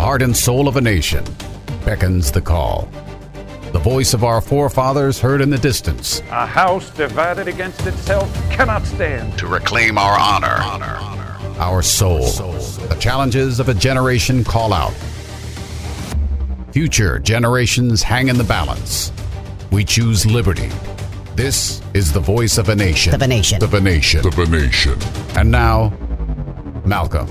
heart and soul of a nation, beckons the call. The voice of our forefathers heard in the distance. A house divided against itself cannot stand. To reclaim our honor, our soul. The challenges of a generation call out. Future generations hang in the balance. We choose liberty. This is the voice of a nation. Of a nation. Of a nation. Of a nation. And now, Malcolm.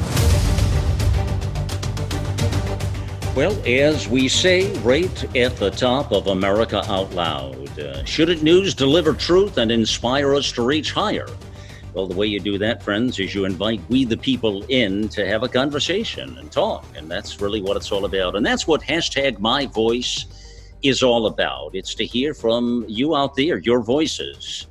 Well, as we say right at the top of America Out Loud, shouldn't news deliver truth and inspire us to reach higher? Well, the way you do that, friends, is you invite we the people in to have a conversation and talk. And that's really what it's all about. And that's what hashtag My Voice is all about. It's to hear from you out there, your voices.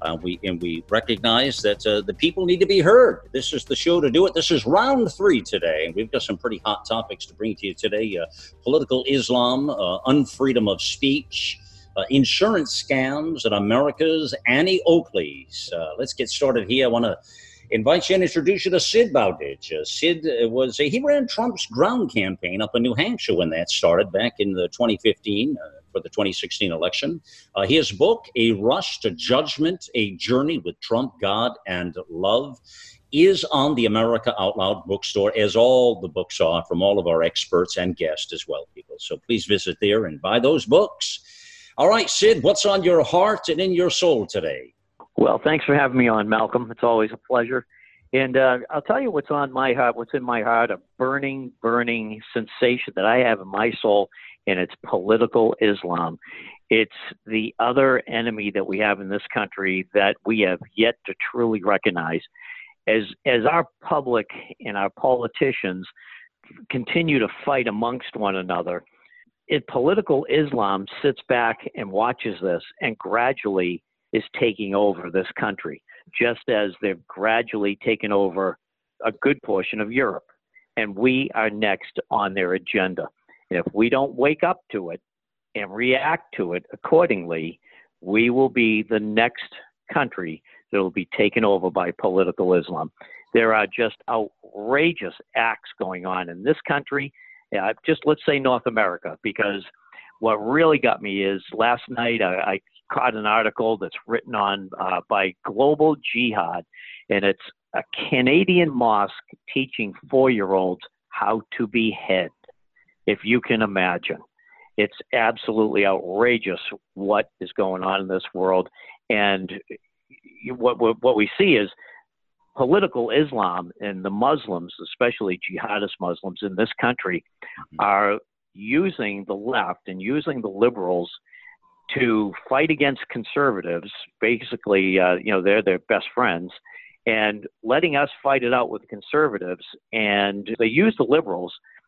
We recognize that the people need to be heard. This is the show to do it. This is round 3 today, and we've got some pretty hot topics to bring to you today. Political Islam, unfreedom of speech, insurance scams, and America's Annie Oakley's. Let's get started here. I want to invite you and introduce you to Sid Bowditch. Sid he ran Trump's ground campaign up in New Hampshire when that started back in the 2015 for the 2016 election. His book, A Rush to Judgment, A Journey with Trump, God, and Love, is on the America Out Loud bookstore, as all the books are from all of our experts and guests as well, people. So please visit there and buy those books. All right, Sid, what's on your heart and in your soul today? Well, thanks for having me on, Malcolm. It's always a pleasure. And I'll tell you what's on my heart, what's in my heart, a burning sensation that I have in my soul, and it's political Islam. It's the other enemy that we have in this country that we have yet to truly recognize. As our public and our politicians continue to fight amongst one another, political Islam sits back and watches this and gradually is taking over this country, just as they've gradually taken over a good portion of Europe. And we are next on their agenda. And if we don't wake up to it and react to it accordingly, we will be the next country that will be taken over by political Islam. There are just outrageous acts going on in this country, just let's say North America, because what really got me is last night I caught an article that's written on by Global Jihad, and it's a Canadian mosque teaching 4-year-olds how to behead. If you can imagine, it's absolutely outrageous what is going on in this world. And what we see is political Islam and the Muslims, especially jihadist Muslims in this country, are using the left and using the liberals to fight against conservatives. Basically, they're their best friends, and letting us fight it out with conservatives. And they use the liberals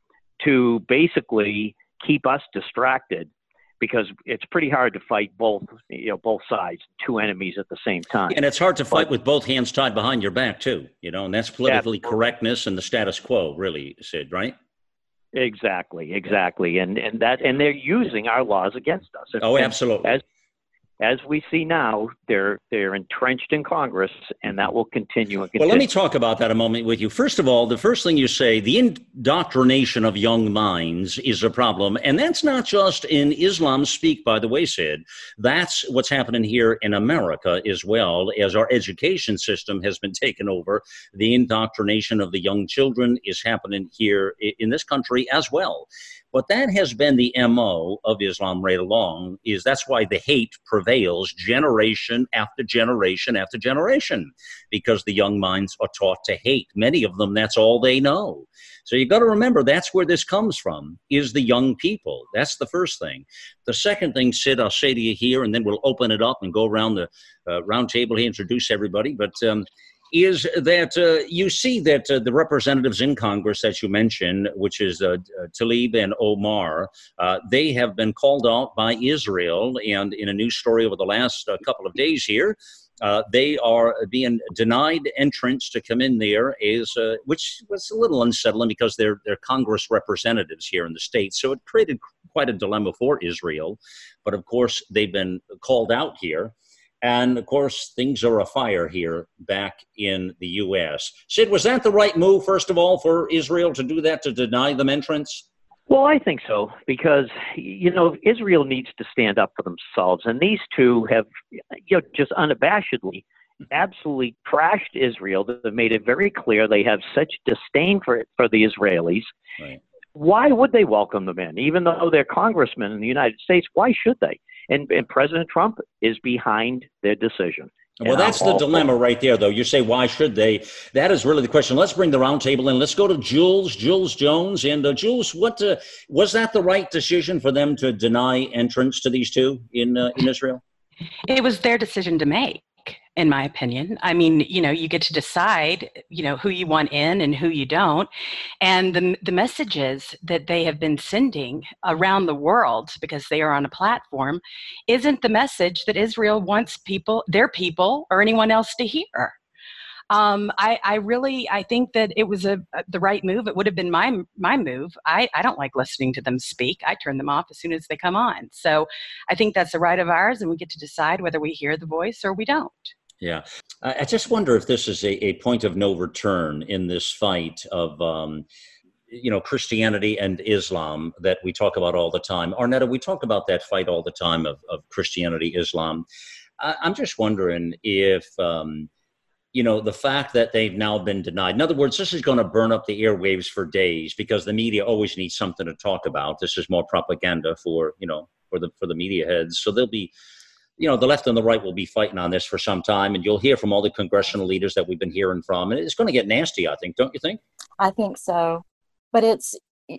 to basically keep us distracted, because it's pretty hard to fight both sides, two enemies at the same time. And it's hard to fight with both hands tied behind your back too, and that's politically correctness and the status quo, really, Sid, right? Exactly. And they're using our laws against us. Oh, absolutely. As we see now, they're entrenched in Congress, and that will continue. Well, let me talk about that a moment with you. First of all, the first thing you say, the indoctrination of young minds is a problem. And that's not just in Islam speak, by the way, Sid. That's what's happening here in America as well, as our education system has been taken over. The indoctrination of the young children is happening here in this country as well. But that has been the MO of Islam right along, is that's why the hate prevails generation after generation after generation, because the young minds are taught to hate. Many of them, that's all they know. So you've got to remember that's where this comes from, is the young people. That's the first thing. The second thing, Sid, I'll say to you here, and then we'll open it up and go around the round table here, introduce everybody. But is that you see that the representatives in Congress that you mentioned, which is Tlaib and Omar, they have been called out by Israel. And in a news story over the last couple of days here, they are being denied entrance to come in there, which was a little unsettling because they're Congress representatives here in the States. So it created quite a dilemma for Israel. But of course, they've been called out here. And, of course, things are afire here back in the U.S. Sid, was that the right move, first of all, for Israel to do that, to deny them entrance? Well, I think so, because, Israel needs to stand up for themselves. And these two have, just unabashedly, absolutely trashed Israel. They've made it very clear they have such disdain for the Israelis. Right. Why would they welcome them in? Even though they're congressmen in the United States, why should they? And President Trump is behind their decision. Well, that's the dilemma right there, though. You say, why should they? That is really the question. Let's bring the roundtable in. Let's go to Jules Jones. And Jules, what was that the right decision for them to deny entrance to these two in Israel? It was their decision to make, in my opinion. I mean, you get to decide, who you want in and who you don't. And the messages that they have been sending around the world, because they are on a platform, isn't the message that Israel wants their people, or anyone else to hear. I think that it was the right move. It would have been my move. I don't like listening to them speak. I turn them off as soon as they come on. So I think that's a right of ours, and we get to decide whether we hear the voice or we don't. Yeah. I just wonder if this is a point of no return in this fight of, Christianity and Islam that we talk about all the time. Arnetta, we talk about that fight all the time of Christianity, Islam. I'm just wondering if, the fact that they've now been denied. In other words, this is going to burn up the airwaves for days because the media always needs something to talk about. This is more propaganda for the media heads. So they'll be, the left and the right will be fighting on this for some time, and you'll hear from all the congressional leaders that we've been hearing from, and it's going to get nasty, I think. Don't you think? I think so, but it's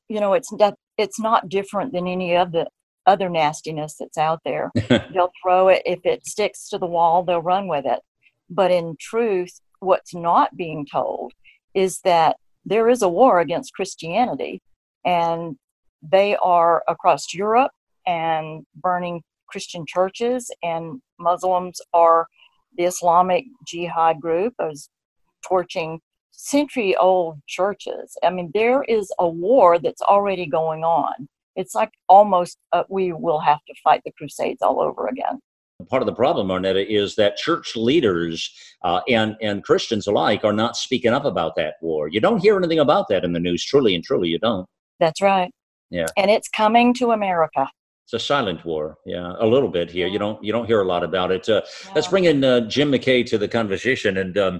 not different than any of the other nastiness that's out there. They'll throw it. If it sticks to the wall, they'll run with it. But in truth, what's not being told is that there is a war against Christianity, and they are across Europe and burning Christian churches, and Muslims are the Islamic Jihad group is torching century-old churches. I mean, there is a war that's already going on. It's like almost we will have to fight the Crusades all over again. Part of the problem, Arnetta, is that church leaders and Christians alike are not speaking up about that war. You don't hear anything about that in the news, truly and truly, you don't. That's right. Yeah. And it's coming to America. It's a silent war, yeah, a little bit here. Yeah. You don't hear a lot about it. Let's bring in Jim McKay to the conversation. And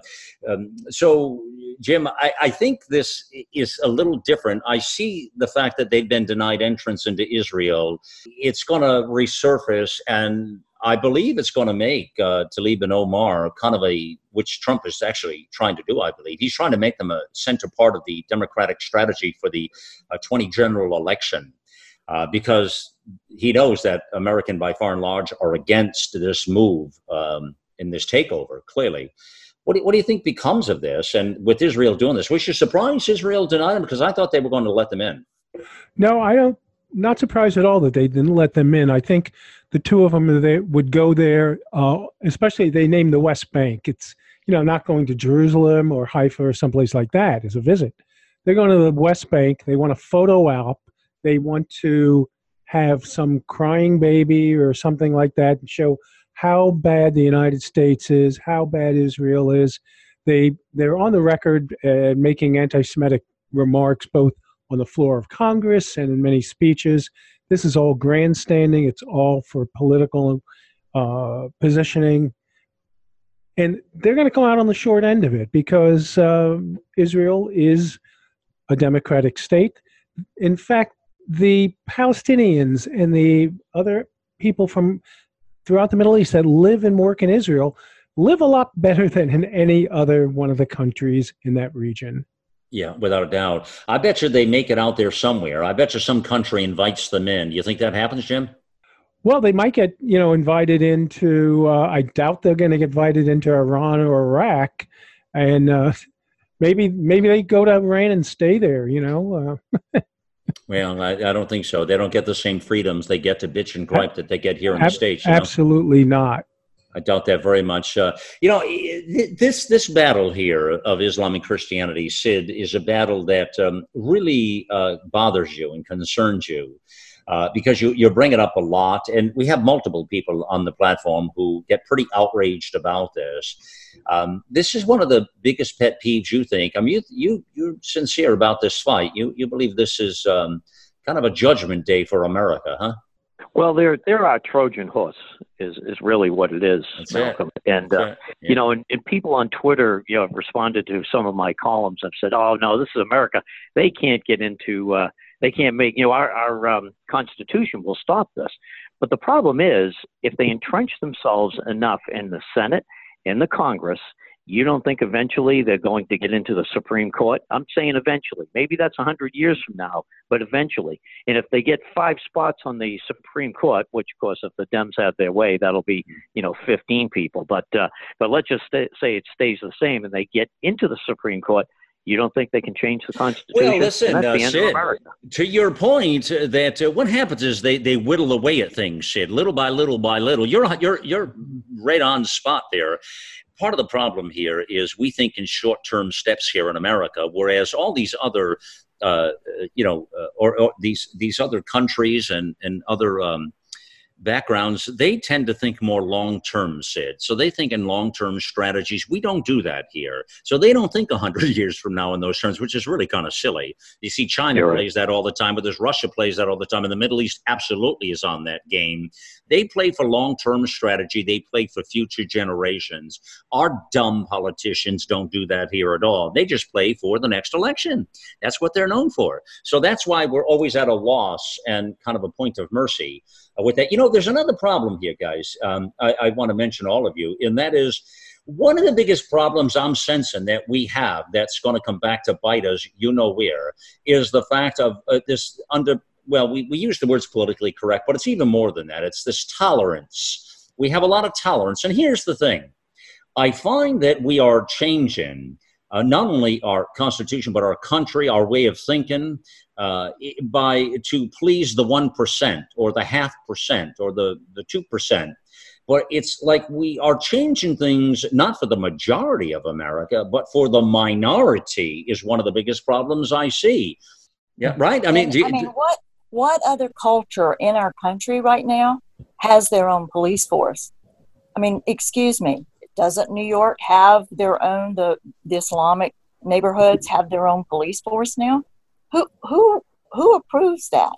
so, Jim, I think this is a little different. I see the fact that they've been denied entrance into Israel. It's going to resurface, and I believe it's going to make Tlaib and Omar kind of which Trump is actually trying to do, I believe. He's trying to make them a center part of the Democratic strategy for the 20 general election. Because he knows that American, by far and large, are against this move in this takeover, clearly. What do you think becomes of this? And with Israel doing this, was you surprised Israel denied them? Because I thought they were going to let them in. No, I don't. Not surprised at all that they didn't let them in. I think the two of them, they would go there, especially they named the West Bank. It's, not going to Jerusalem or Haifa or someplace like that as a visit. They're going to the West Bank. They want a photo op. They want to have some crying baby or something like that and show how bad the United States is, how bad Israel is. They're on the record making anti-Semitic remarks both on the floor of Congress and in many speeches. This is all grandstanding. It's all for political positioning. And they're going to come out on the short end of it because Israel is a democratic state. In fact, the Palestinians and the other people from throughout the Middle East that live and work in Israel live a lot better than in any other one of the countries in that region. Yeah, without a doubt. I bet you they make it out there somewhere. I bet you some country invites them in. Do you think that happens, Jim? Well, they might get, invited into, I doubt they're going to get invited into Iran or Iraq. And maybe they go to Iran and stay there, Well, I don't think so. They don't get the same freedoms they get to bitch and gripe that they get here in the States. Absolutely not. I doubt that very much. This battle here of Islam and Christianity, Sid, is a battle that really bothers you and concerns you. Because you bring it up a lot, and we have multiple people on the platform who get pretty outraged about this. This is one of the biggest pet peeves, you think. I mean, you're sincere about this fight. You believe this is kind of a judgment day for America, huh? Well, they're our Trojan horse is really what it is, That's Malcolm. it. And Yeah. you know, and people on Twitter, you know, have responded to some of my columns. Have said, "Oh no, this is America. They can't get into. They can't make. You know, our Constitution will stop this." But the problem is, if they entrench themselves enough in the Senate, in the Congress, you don't think eventually they're going to get into the Supreme Court? I'm saying eventually. Maybe that's 100 years from now, but eventually. And if they get 5 spots on the Supreme Court, which, of course, if the Dems have their way, that'll be, 15 people. But let's just say it stays the same and they get into the Supreme Court. You don't think they can change the Constitution? Well, listen, and that's the end Sid, of America. to your point, that what happens is they whittle away at things, Sid, little by little by little. You're right on the spot there. Part of the problem here is we think in short-term steps here in America, whereas all these other, or these other countries and other backgrounds, they tend to think more long-term, Sid. So they think in long-term strategies. We don't do that here. So they don't think 100 years from now in those terms, which is really kind of silly. You see China plays that all the time, but there's Russia plays that all the time, and the Middle East absolutely is on that game. They play for long-term strategy. They play for future generations. Our dumb politicians don't do that here at all. They just play for the next election. That's what they're known for. So that's why we're always at a loss and kind of a point of mercy with that. There's another problem here, guys. I want to mention all of you, and that is one of the biggest problems I'm sensing that we have that's going to come back to bite us, where, is the fact of we use the words politically correct, but it's even more than that. It's this tolerance. We have a lot of tolerance. And here's the thing. I find that we are changing not only our Constitution, but our country, our way of thinking, to please the 1% or the 0.5% or the 2%. But it's like we are changing things not for the majority of America, but for the minority is one of the biggest problems I see. Yeah, right? What other culture in our country right now has their own police force? I mean, excuse me, doesn't New York have their own, the Islamic neighborhoods have their own police force now? Who approves that?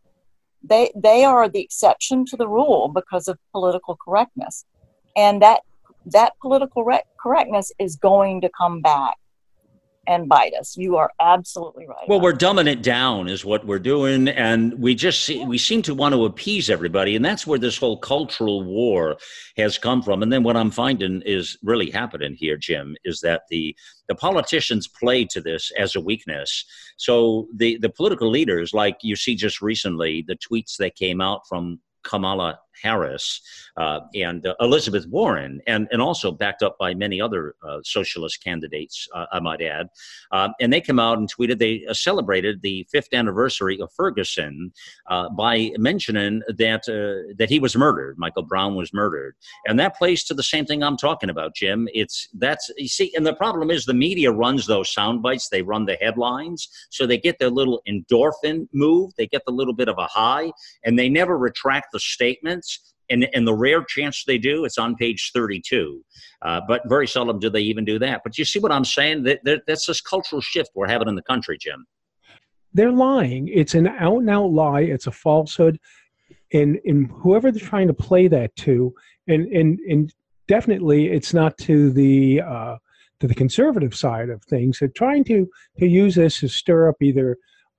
They are the exception to the rule because of political correctness. And that political correctness is going to come back and bite us. You are absolutely right. Well, we're dumbing it down is what we're doing. And we seem to want to appease everybody. And that's where this whole cultural war has come from. And then what I'm finding is really happening here, Jim, is that the politicians play to this as a weakness. So the political leaders, like you see just recently, the tweets that came out from Kamala Harris and Elizabeth Warren, and also backed up by many other socialist candidates, I might add. And they come out and tweeted they celebrated the 5th anniversary of Ferguson by mentioning that he was murdered. Michael Brown was murdered. And that plays to the same thing I'm talking about, Jim. You see, and the problem is the media runs those sound bites. They run the headlines. So they get their little endorphin move. They get the little bit of a high, and they never retract the statements. And the rare chance they do, it's on page 32. But very seldom do they even do that. But you see what I'm saying? That's this cultural shift we're having in the country, Jim. They're lying. It's an out-and-out lie. It's a falsehood. And whoever they're trying to play that to, and definitely it's not to the conservative side of things. They're trying to use this to stir up either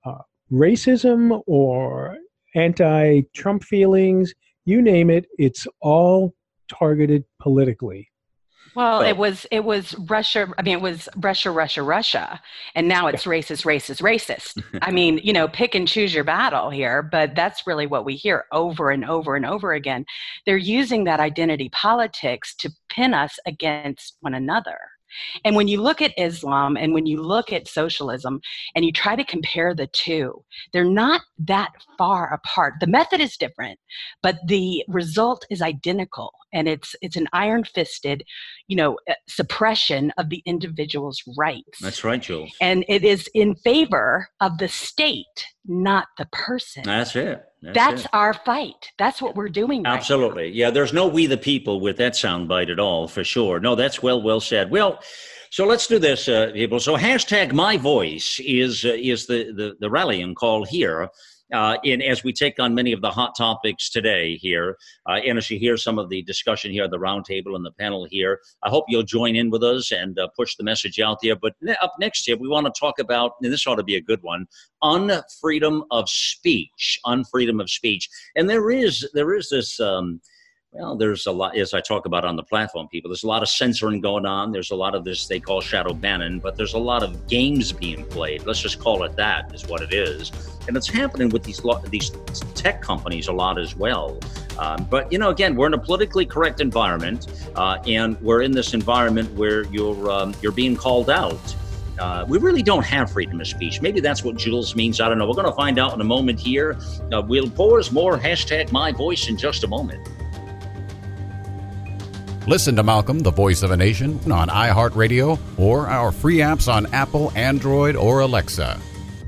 racism or anti-Trump feelings. You name it, it's all targeted politically. Well, it was Russia. I mean, it was Russia, and now it's racist. I mean, pick and choose your battle here, but that's really what we hear over and over and over again. They're using that identity politics to pin us against one another. And when you look at Islam and when you look at socialism and you try to compare the two, they're not that far apart. The method is different, but the result is identical. And it's an iron-fisted, suppression of the individual's rights. That's right, Jules. And it is in favor of the state, not the person. That's it. That's our fight. That's what we're doing right Absolutely. now. Yeah, there's no we the people with that soundbite at all, for sure. No, that's well said. Well, so let's do this, people. So #MyVoice is the rallying call here in as we take on many of the hot topics today here. And as you hear some of the discussion here at the roundtable and the panel here, I hope you'll join in with us and push the message out there. But up next here, we want to talk about, and this ought to be a good one, unfreedom of speech. Unfreedom of speech. And there is this... well, there's a lot, as I talk about on the platform, people, there's a lot of censoring going on. There's a lot of this they call shadow banning, but there's a lot of games being played. Let's just call it that, is what it is. And it's happening with these tech companies a lot as well. But, again, we're in a politically correct environment, and we're in this environment where you're being called out. We really don't have freedom of speech. Maybe that's what Jules means. I don't know. We're going to find out in a moment here. We'll pause more #MyVoice in just a moment. Listen to Malcolm, the Voice of a Nation, on iHeartRadio or our free apps on Apple, Android, or Alexa.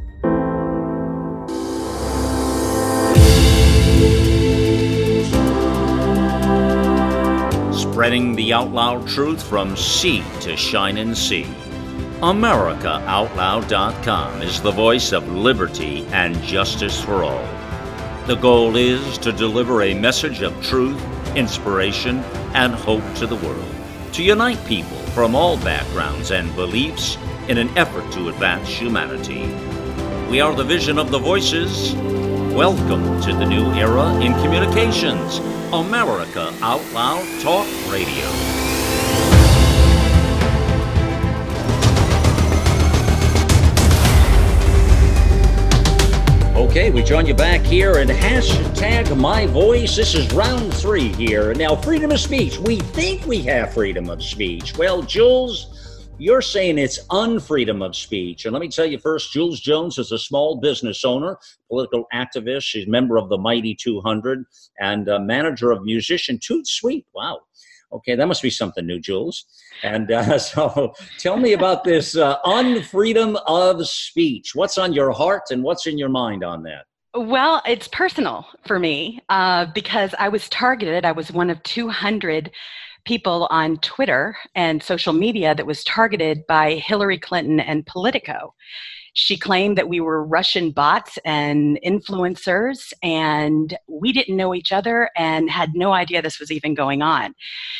Spreading the out loud truth from sea to shining sea. AmericaOutloud.com is the voice of liberty and justice for all. The goal is to deliver a message of truth, inspiration, and hope to the world, to unite people from all backgrounds and beliefs in an effort to advance humanity. We are the vision of the voices. Welcome to the new era in communications, America Out Loud Talk Radio. Okay, we join you back here at #MyVoice. This is round 3 here. Now, freedom of speech. We think we have freedom of speech. Well, Jules, you're saying it's unfreedom of speech. And let me tell you first, Jules Jones is a small business owner, political activist. She's a member of the Mighty 200 and manager of musician Toot Sweet. Wow. Okay, that must be something new, Jules. And so tell me about this unfreedom of speech. What's on your heart and what's in your mind on that? Well, it's personal for me because I was targeted. I was one of 200 people on Twitter and social media that was targeted by Hillary Clinton and Politico. She claimed that we were Russian bots and influencers, and we didn't know each other and had no idea this was even going on.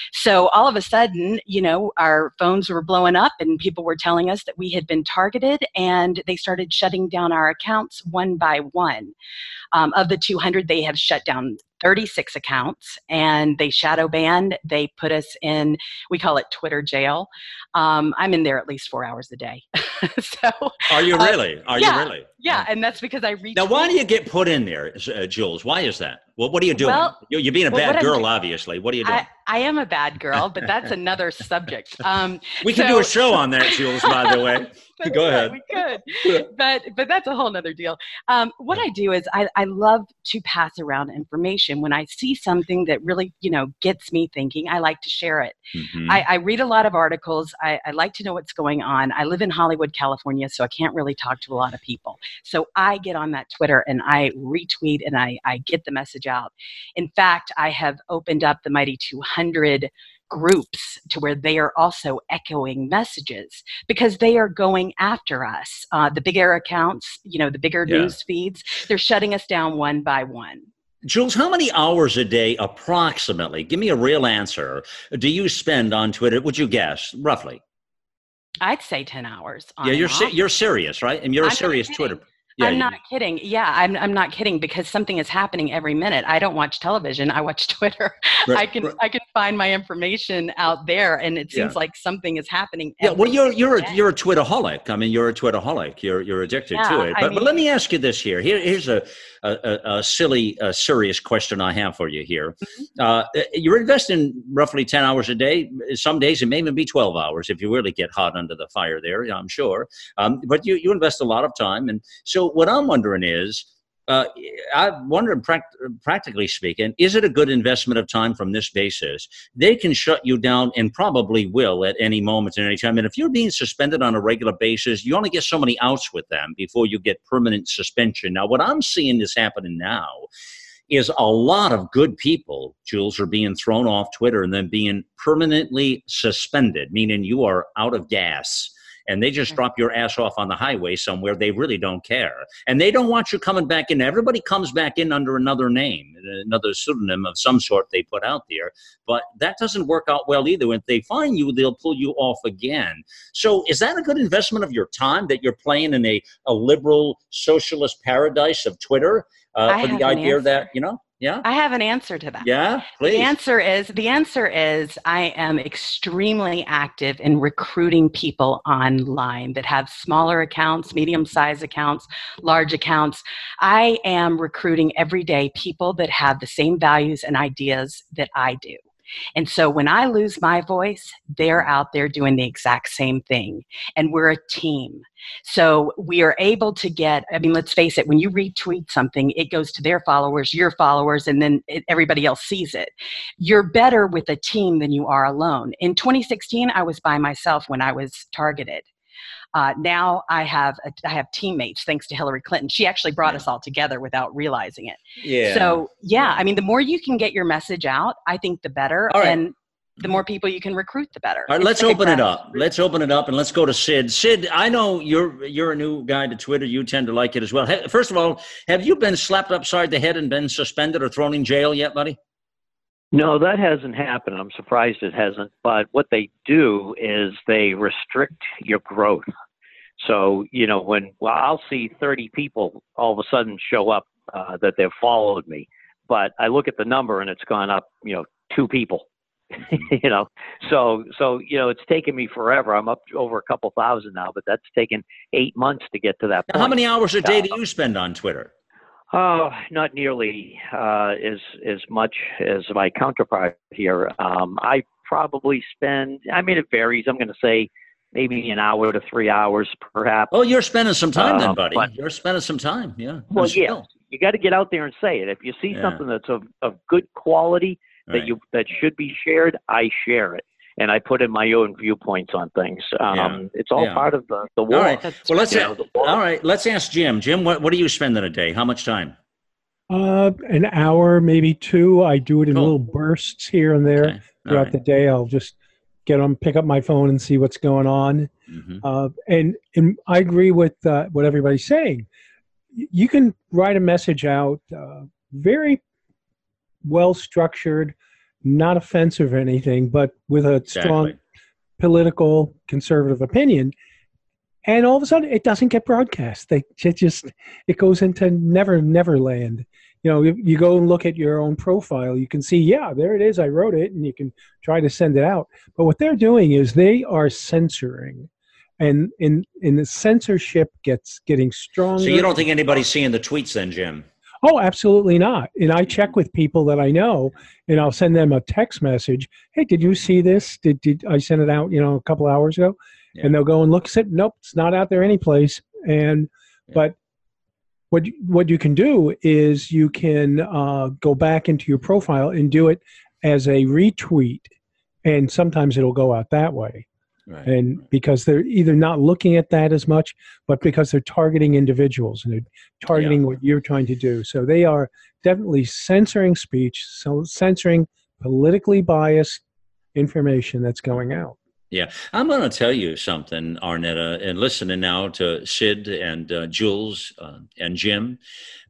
So all of a sudden, our phones were blowing up and people were telling us that we had been targeted, and they started shutting down our accounts one by one. Of the 200, they have shut down 36 accounts, and they shadow banned. They put us in, we call it Twitter jail. I'm in there at least 4 hours a day. So, are you really? You really? Yeah, and that's because I reach. Now, why do you get put in there, Jules? Why is that? Well, what are you doing? You're being a bad girl, obviously. What are you doing? I am a bad girl, but that's another subject. We could do a show on that, Jules, by the way. Go ahead. We could, but that's a whole nother deal. What I do is I love to pass around information. When I see something that really, gets me thinking, I like to share it. Mm-hmm. I read a lot of articles. I like to know what's going on. I live in Hollywood, California, so I can't really talk to a lot of people. So I get on that Twitter and I retweet and I get the message out. In fact, I have opened up the Mighty 200 groups to where they are also echoing messages because they are going after us. The bigger accounts, the bigger news feeds, they're shutting us down one by one. Jules, how many hours a day approximately, give me a real answer, do you spend on Twitter? Would you guess, roughly? I'd say 10 hours. You're serious, right? And you're a serious Twitter. Yeah, I'm not kidding. Yeah, I'm not kidding because something is happening every minute. I don't watch television. I watch Twitter. Right, I can find my information out there, and it seems like something is happening. Well, you're a Twitteraholic. I mean, you're a Twitteraholic. You're addicted to it. But let me ask you this here. Here's a silly, serious question I have for you here. Mm-hmm. You're investing roughly 10 hours a day. Some days it may even be 12 hours if you really get hot under the fire there, I'm sure. But you invest a lot of time. And so what I'm wondering is, I wonder, practically speaking, is it a good investment of time from this basis? They can shut you down and probably will at any moment and any time. And if you're being suspended on a regular basis, you only get so many outs with them before you get permanent suspension. Now, what I'm seeing is happening now is a lot of good people, Jules, are being thrown off Twitter and then being permanently suspended, meaning you are out of gas. and they just drop your ass off on the highway somewhere. They really don't care. And they don't want you coming back in. Everybody comes back in under another name, another pseudonym of some sort they put out there. But that doesn't work out well either. When they find you, they'll pull you off again. So is that a good investment of your time, that you're playing in a liberal socialist paradise of Twitter for the idea that, Yeah. I have an answer to that. Yeah, please. The answer is I am extremely active in recruiting people online that have smaller accounts, medium-sized accounts, large accounts. I am recruiting every day people that have the same values and ideas that I do. And so when I lose my voice, they're out there doing the exact same thing. And we're a team. So we are able to get, let's face it, when you retweet something, it goes to their followers, your followers, and then everybody else sees it. You're better with a team than you are alone. In 2016, I was by myself when I was targeted. Now I have teammates, thanks to Hillary Clinton. She actually brought us all together without realizing it. Yeah. So, the more you can get your message out, I think the better. All right. And the more people you can recruit, the better. All right, let's open it up. Let's open it up and let's go to Sid. Sid, I know you're a new guy to Twitter. You tend to like it as well. First of all, have you been slapped upside the head and been suspended or thrown in jail yet, buddy? No, that hasn't happened. I'm surprised it hasn't. But what they do is they restrict your growth. So, I'll see 30 people all of a sudden show up that they've followed me. But I look at the number and it's gone up, 2 people. So it's taken me forever. I'm up to over a couple thousand now, but that's taken 8 months to get to that point. Now, how many hours a day do you spend on Twitter? Not nearly as much as my counterpart here. I probably spend, it varies. I'm going to say maybe an hour to 3 hours, perhaps. Oh, you're spending some time then, buddy. You're spending some time, yeah. Well, yeah. You got to get out there and say it. If you see something that's of good quality that should be shared, I share it. And I put in my own viewpoints on things. It's all part of the war. All right. Well, let's ask Jim. Jim, what do you spend in a day? How much time? An hour, maybe 2. I do it in little bursts here and there throughout the day. I'll just pick up my phone and see what's going on. Mm-hmm. And I agree with what everybody's saying. You can write a message out, very well structured, not offensive or anything, but with a strong political conservative opinion. And all of a sudden, it doesn't get broadcast. It goes into never land. You go and look at your own profile, you can see, there it is. I wrote it, and you can try to send it out. But what they're doing is they are censoring, and the censorship getting stronger. So you don't think anybody's seeing the tweets then, Jim? Oh, absolutely not. And I check with people that I know, and I'll send them a text message. Hey, did you see this? Did I send it out, a couple hours ago? Yeah. And they'll go and look. Say, nope, it's not out there anyplace. But what you can do is you can go back into your profile and do it as a retweet, and sometimes it'll go out that way. Right. And because they're either not looking at that as much, but because they're targeting individuals and they're targeting what you're trying to do. So they are definitely censoring speech, so censoring politically biased information that's going out. Yeah, I'm going to tell you something, Arnetta, and listening now to Sid and Jules and Jim,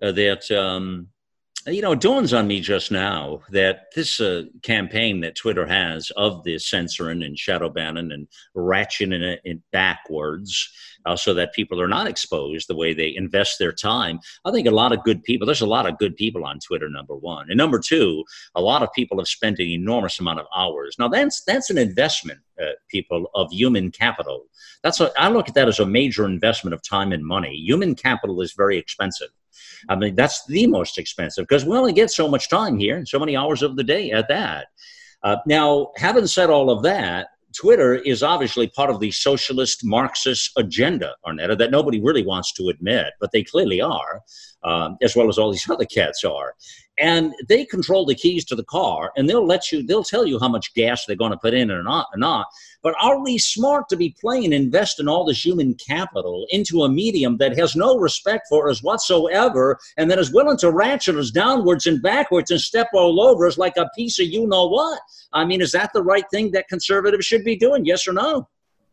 that it dawns on me just now that this campaign that Twitter has of the censoring and shadow banning and ratcheting it backwards so that people are not exposed the way they invest their time. I think there's a lot of good people on Twitter, number one. And number two, a lot of people have spent an enormous amount of hours. Now, that's an investment, people, of human capital. I look at that as a major investment of time and money. Human capital is very expensive. That's the most expensive because we only get so much time here and so many hours of the day at that. Now, having said all of that, Twitter is obviously part of the socialist Marxist agenda, Arnetta, that nobody really wants to admit, but they clearly are, as well as all these other cats are. And they control the keys to the car, and they'll tell you how much gas they're going to put in or not. But are we smart to be investing all this human capital into a medium that has no respect for us whatsoever, and that is willing to ratchet us downwards and backwards and step all over us like a piece of you-know-what? Is that the right thing that conservatives should be doing, yes or no?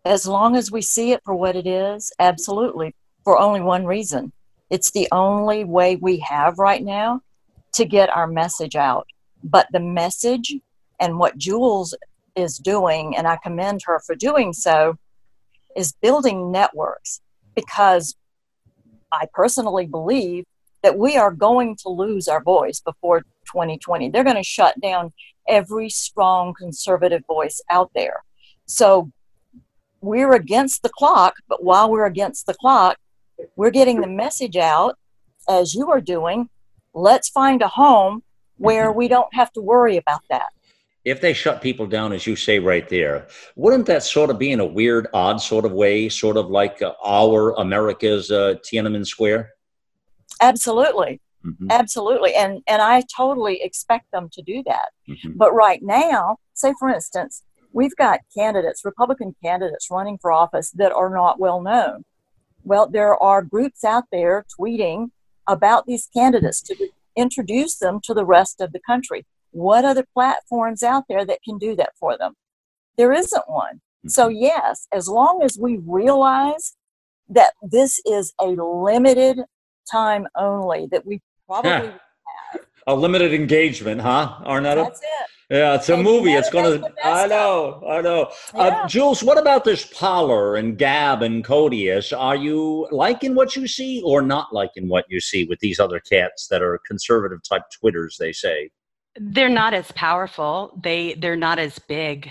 As long as we see it for what it is, absolutely, for only one reason. It's the only way we have right now to get our message out. But the message and what Jules is doing, and I commend her for doing so, is building networks, because I personally believe that we are going to lose our voice before 2020. They're going to shut down every strong conservative voice out there. So we're against the clock, but while we're against the clock, we're getting the message out, as you are doing. Let's find a home where we don't have to worry about that. If they shut people down, as you say right there, wouldn't that sort of be in a weird, odd sort of way, sort of like our America's Tiananmen Square? Absolutely. Mm-hmm. Absolutely. And I totally expect them to do that. Mm-hmm. But right now, say for instance, we've got candidates, Republican candidates running for office that are not well known. Well, there are groups out there tweeting about these candidates to introduce them to the rest of the country. What other platforms out there that can do that for them? There isn't one. So yes, as long as we realize that this is a limited time only, that we probably have. A limited engagement, huh, Arnetta? That's it. Yeah, it's a movie. It's going to, I know. Yeah. Jules, what about this Parler and Gab and Codius? Are you liking what you see or not liking what you see with these other cats that are conservative type Twitters, they say? They're not as powerful. They're not as big.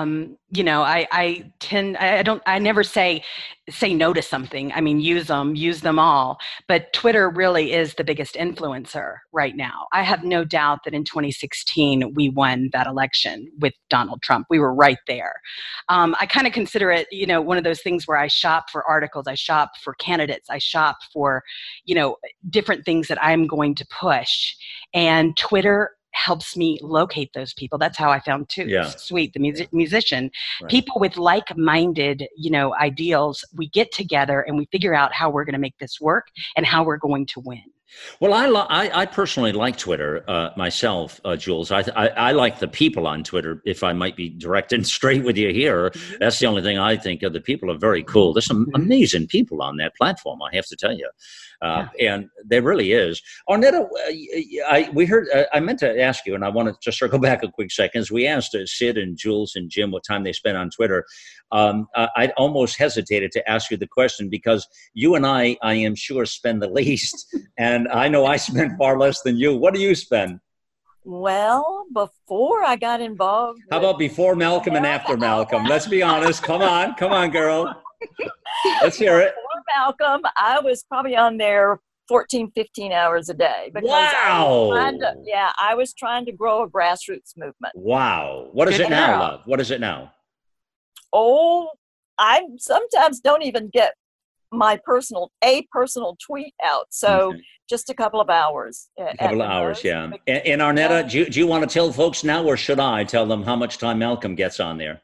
I never say no to something. I mean, use them all. But Twitter really is the biggest influencer right now. I have no doubt that in 2016, we won that election with Donald Trump. We were right there. I kind of consider it, one of those things where I shop for articles, I shop for candidates, I shop for, different things that I'm going to push. And Twitter helps me locate those people. That's how I found Sweet, the musician. Right. People with like-minded, ideals, we get together and we figure out how we're going to make this work and how we're going to win. Well, I personally like Twitter myself, Jules. I like the people on Twitter, if I might be direct and straight with you here. That's the only thing I think of. The people are very cool. There's some amazing people on that platform, I have to tell you. And there really is. Arnetta, I meant to ask you, and I want to just circle back a quick second. As we asked Sid and Jules and Jim what time they spent on Twitter, I almost hesitated to ask you the question because you and I am sure, spend the least. And I know I spend far less than you. What do you spend? Well, before I got involved. How about before Malcolm and after Malcolm? Let's be honest. Come on, girl. Let's hear it. Before Malcolm, I was probably on there 14, 15 hours a day. Because wow. I was trying to grow a grassroots movement. Wow. What is it now, love? What is it now? Oh, I sometimes don't even get my personal tweet out. So just a couple of hours. A couple of hours, yeah. And Arnetta, do you want to tell folks now, or should I tell them how much time Malcolm gets on there?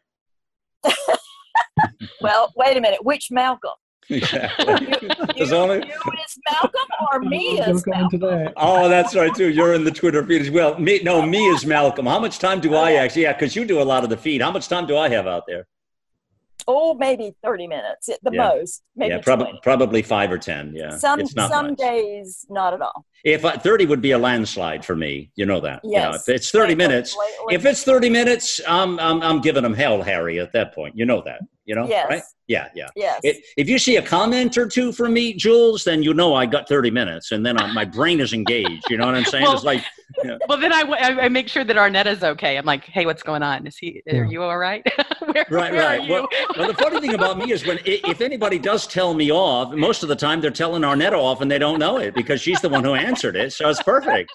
Well, wait a minute. Which Malcolm? Exactly. You is Malcolm or me is Malcolm? Oh, that's right too. You're in the Twitter feed as well. Me is Malcolm. How much time do I actually? Yeah, because you do a lot of the feed. How much time do I have out there? Oh, maybe 30 minutes at the most. Maybe probably 5 or 10. Yeah. Some days, not at all. If 30 would be a landslide for me, you know that. Yes. If it's 30 minutes, if it's 30 minutes, I'm giving them hell, Harry. At that point, you know that. Yes. Right? Yeah. Yes. If you see a comment or two from me, Jules, then you know I got 30 minutes, and then my brain is engaged. You know what I'm saying? Well, it's like. Well, then I make sure that Arnetta's okay. I'm like, hey, what's going on? Are you all right? Where are you? Well, the funny thing about me is if anybody does tell me off, most of the time they're telling Arnetta off and they don't know it because she's the one who answered it. So it's perfect.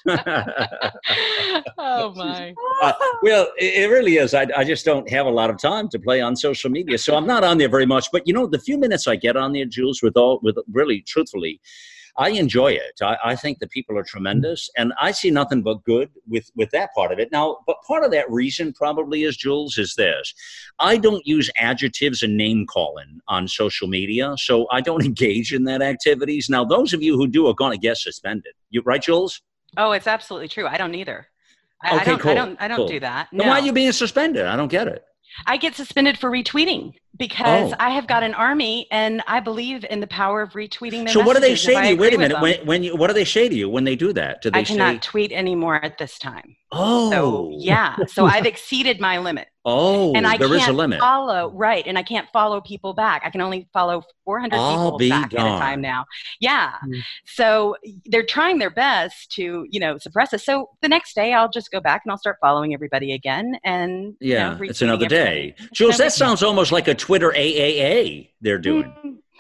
Oh, my. Well, it really is. I just don't have a lot of time to play on social media. So I'm not on there very much. But, the few minutes I get on there, Jules, with really truthfully, I enjoy it. I think the people are tremendous, and I see nothing but good with that part of it. Now, but part of that reason probably is, Jules, is this. I don't use adjectives and name calling on social media, so I don't engage in that activities. Now, those of you who do are going to get suspended. You right, Jules? Oh, it's absolutely true. I don't either. Okay, cool. I don't do that. Then why are you being suspended? I don't get it. I get suspended for retweeting because I have got an army and I believe in the power of retweeting their So what do they say messages if I to you? Wait a agree with minute. them. When what do they say to you when they do that? Do they I cannot say, tweet anymore at this time. "Oh, So, yeah. So I've exceeded my limit. oh, And I there is a can't limit." follow, right, and I can't follow people back. I can only follow 400 I'll people be back at a time darned. now. Yeah. Mm. So they're trying their best to, suppress us. So the next day I'll just go back and I'll start following everybody again and Yeah, it's retweeting another day. everybody. It's Jules, no that big deal. sounds almost like a Twitter AAA they're doing.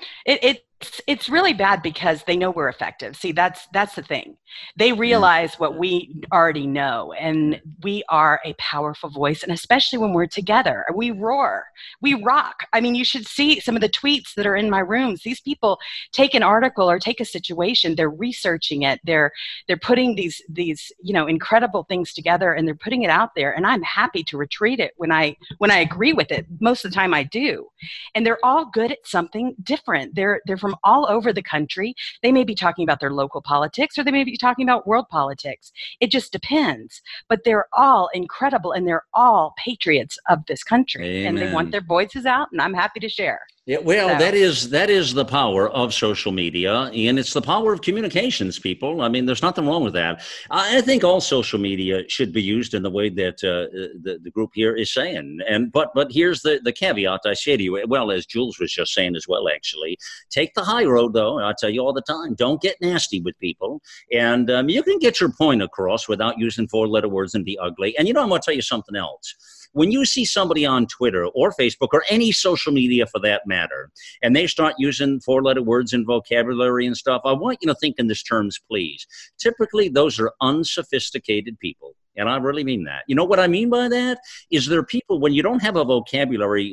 It's really bad because they know we're effective. See, that's the thing. They realize what we already know, and we are a powerful voice, and especially when we're together, we roar, we rock. I mean, you should see some of the tweets that are in my rooms. These people take an article or take a situation, they're researching it, they're putting these incredible things together, and they're putting it out there, and I'm happy to retweet it when I agree with it. Most of the time I do. And they're all good at something different. They're from all over the country. They may be talking about their local politics, or they may be talking about world politics. It just depends. But they're all incredible, and they're all patriots of this country. Amen. And they want their voices out, and I'm happy to share. Yeah, well, So- that is the power of social media, and it's the power of communications, people. I mean, there's nothing wrong with that. I think all social media should be used in the way that the group here is saying. But here's the caveat I say to you, well, as Jules was just saying as well, actually. Take the high road, though. I tell you all the time, don't get nasty with people. And you can get your point across without using 4-letter words and be ugly. And I'm going to tell you something else. When you see somebody on Twitter or Facebook or any social media for that matter, and they start using 4-letter words and vocabulary and stuff, I want you to think in these terms, please. Typically, those are unsophisticated people. And I really mean that. You know what I mean by that? Is there people, when you don't have a vocabulary,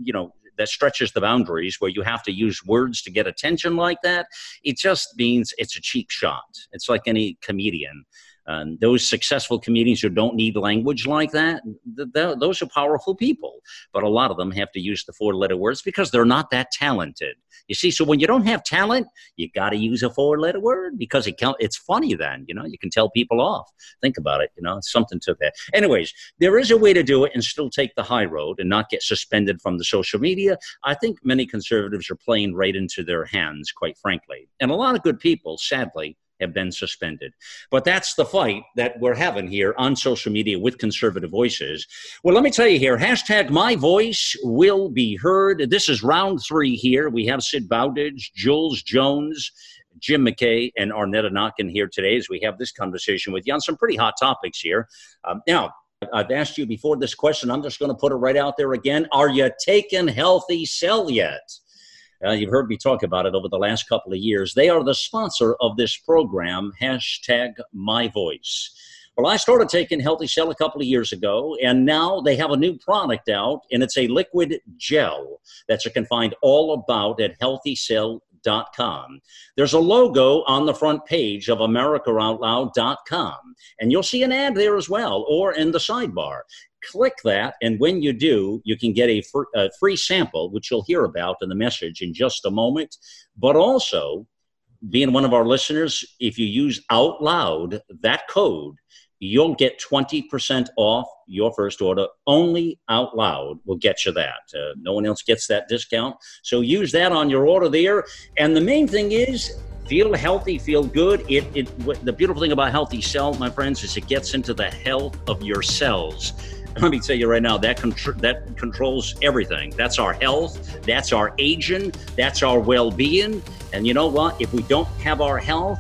that stretches the boundaries where you have to use words to get attention like that, it just means it's a cheap shot. It's like any comedian. Those successful comedians who don't need language like that, those are powerful people. But a lot of them have to use the 4-letter words because they're not that talented. You see, so when you don't have talent, you got to use a 4-letter word because it's funny then, you can tell people off. Think about it, it's something to that. Anyways, there is a way to do it and still take the high road and not get suspended from the social media. I think many conservatives are playing right into their hands, quite frankly. And a lot of good people, sadly, have been suspended. But that's the fight that we're having here on social media with conservative voices. Well, let me tell you here, hashtag my voice will be heard. This is round 3 here. We have Sid Bowditch, Jules Jones, Jim McKay, and Arnetta Knockin here today as we have this conversation with you on some pretty hot topics here. Now, I've asked you before this question. I'm just going to put it right out there again. Are you taking Healthy Cell yet? You've heard me talk about it over the last couple of years. They are the sponsor of this program, hashtag my voice. Well, I started taking Healthy Cell a couple of years ago, and now they have a new product out, and it's a liquid gel that you can find all about at healthycell.com. There's a logo on the front page of AmericaOutloud.com, and you'll see an ad there as well, or in the sidebar. Click that, and when you do, you can get a free sample, which you'll hear about in the message in just a moment. But also, being one of our listeners, if you use Out Loud, that code, you'll get 20% off your first order. Only Out Loud will get you that. No one else gets that discount. So use that on your order there. And the main thing is, feel healthy, feel good. The beautiful thing about Healthy Cell, my friends, is it gets into the health of your cells. Let me tell you right now, that controls everything. That's our health. That's our aging. That's our well-being. And you know what? If we don't have our health,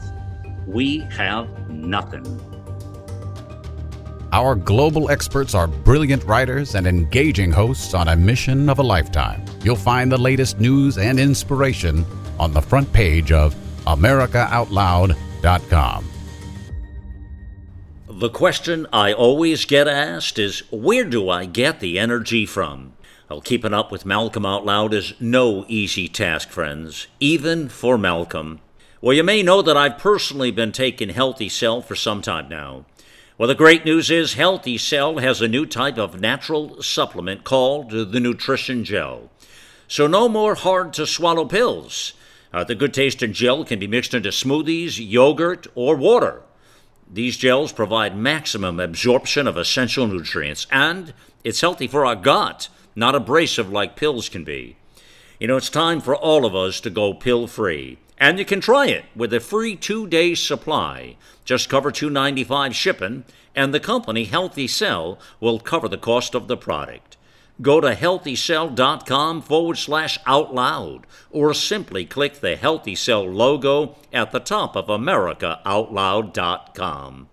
we have nothing. Our global experts are brilliant writers and engaging hosts on a mission of a lifetime. You'll find the latest news and inspiration on the front page of AmericaOutloud.com. The question I always get asked is, where do I get the energy from? Well, keeping up with Malcolm Out Loud is no easy task, friends, even for Malcolm. Well, you may know that I've personally been taking Healthy Cell for some time now. Well, the great news is Healthy Cell has a new type of natural supplement called the Nutrition Gel. So no more hard-to-swallow pills. The good-tasting gel can be mixed into smoothies, yogurt, or water. These gels provide maximum absorption of essential nutrients, and it's healthy for our gut. not abrasive like pills can be. You know, it's time for all of us to go pill-free. And you can try it with a free 2-day supply. Just cover $2.95 shipping, and the company Healthy Cell will cover the cost of the product. Go to healthycell.com/outloud or simply click the Healthy Cell logo at the top of AmericaOutloud.com.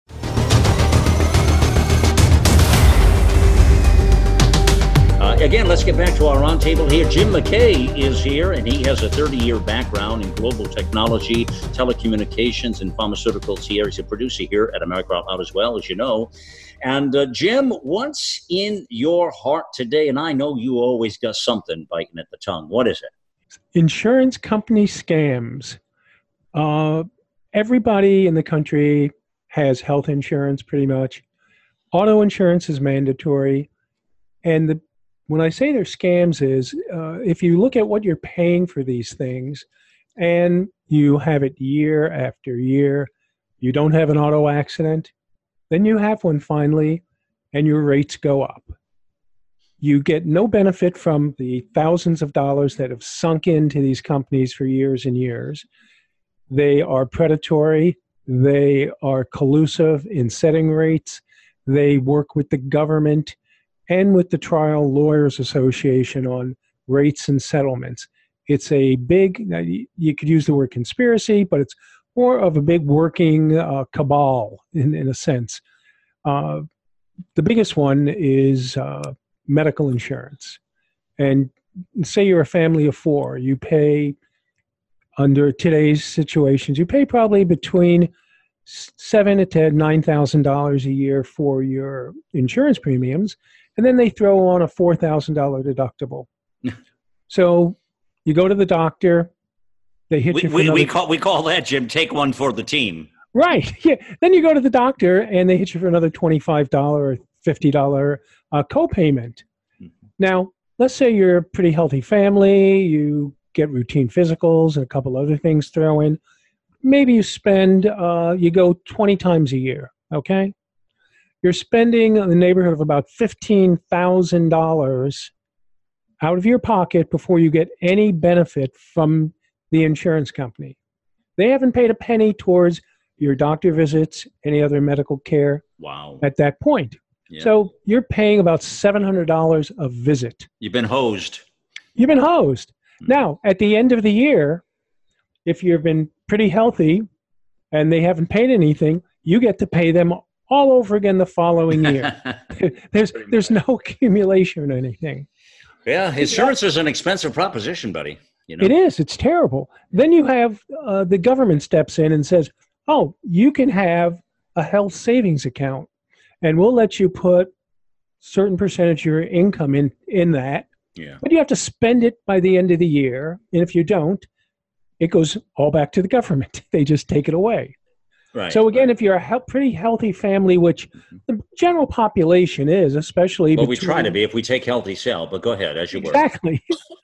Again, let's get back to our roundtable here. Jim McKay is here, and he has a 30-year background in global technology, telecommunications, and pharmaceuticals. He's a producer here at America Out Loud as well, as you know. And Jim, what's in your heart today? And I know you always got something biting at the tongue. What is it? Insurance company scams. Everybody in the country has health insurance pretty much. Auto insurance is mandatory. And when I say they're scams is, if you look at what you're paying for these things and you have it year after year, you don't have an auto accident, then you have one finally, and your rates go up. You get no benefit from the thousands of dollars that have sunk into these companies for years and years. They are predatory. They are collusive in setting rates. They work with the government and with the Trial Lawyers Association on rates and settlements. It's a big, you could use the word conspiracy, but it's more of a big working cabal in a sense. The biggest one is medical insurance. And say you're a family of 4, you pay, under today's situations, you pay probably between $7,000 to $9,000 a year for your insurance premiums, and then they throw on a $4,000 deductible. So you go to the doctor, they hit you for we call that, Jim, take one for the team. Right. Yeah. Then you go to the doctor and they hit you for another $25 or $50 copayment. Now, let's say you're a pretty healthy family, you get routine physicals and a couple other things thrown in. Maybe you spend, you go 20 times a year, okay? You're spending in the neighborhood of about $15,000 out of your pocket before you get any benefit from the insurance company. They haven't paid a penny towards your doctor visits, any other medical care at that point. Yeah. So you're paying about $700 a visit. You've been hosed. You've been hosed. Now, at the end of the year, if you've been pretty healthy and they haven't paid anything, you get to pay them all over again the following year. There's no accumulation or anything. Yeah, insurance is an expensive proposition, buddy. You know? It is. It's terrible. Then you have the government steps in and says, oh, you can have a health savings account, and we'll let you put certain percentage of your income in that. Yeah. But you have to spend it by the end of the year. And if you don't, it goes all back to the government. They just take it away. Right. So again, if you're a pretty healthy family, which the general population is, especially... Well, we try to be if we take Healthy Cell, but go ahead, as you were. Exactly.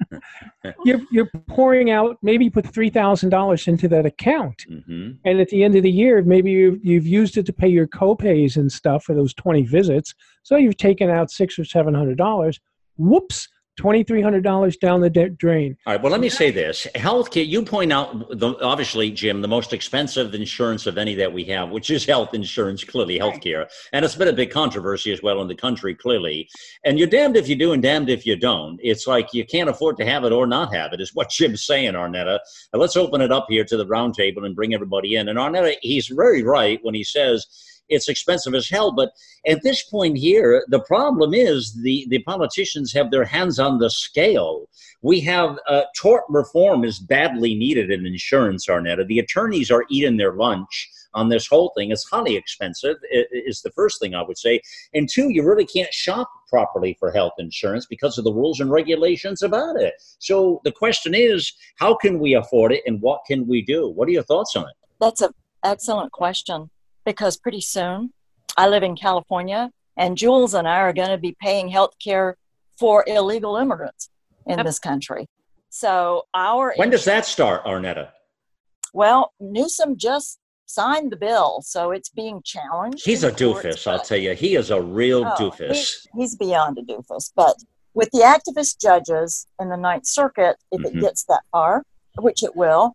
You're pouring out, maybe you put $3,000 into that account. Mm-hmm. And at the end of the year, maybe you've used it to pay your co-pays and stuff for those 20 visits. So you've taken out $600 or $700. Whoops. $2,300 down the drain. All right. Well, let me say this. Healthcare, you point out, obviously, Jim, the most expensive insurance of any that we have, which is health insurance, clearly healthcare. And it's been a big controversy as well in the country, clearly. And you're damned if you do and damned if you don't. It's like you can't afford to have it or not have it, is what Jim's saying, Arnetta. Let's open it up here to the round table and bring everybody in. And Arnetta, he's very right when he says it's expensive as hell. But at this point here, the problem is the politicians have their hands on the scale. We have tort reform is badly needed in insurance, Arnetta. The attorneys are eating their lunch on this whole thing. It's highly expensive, is the first thing I would say. And two, you really can't shop properly for health insurance because of the rules and regulations about it. So the question is, how can we afford it and what can we do? What are your thoughts on it? That's an excellent question. Because pretty soon, I live in California, and Jules and I are going to be paying health care for illegal immigrants in this country. So when does that start, Arnetta? Well, Newsom just signed the bill, so it's being challenged. He's a doofus, I'll tell you. He is a real doofus. He's beyond a doofus. But with the activist judges in the Ninth Circuit, if it gets that far, which it will,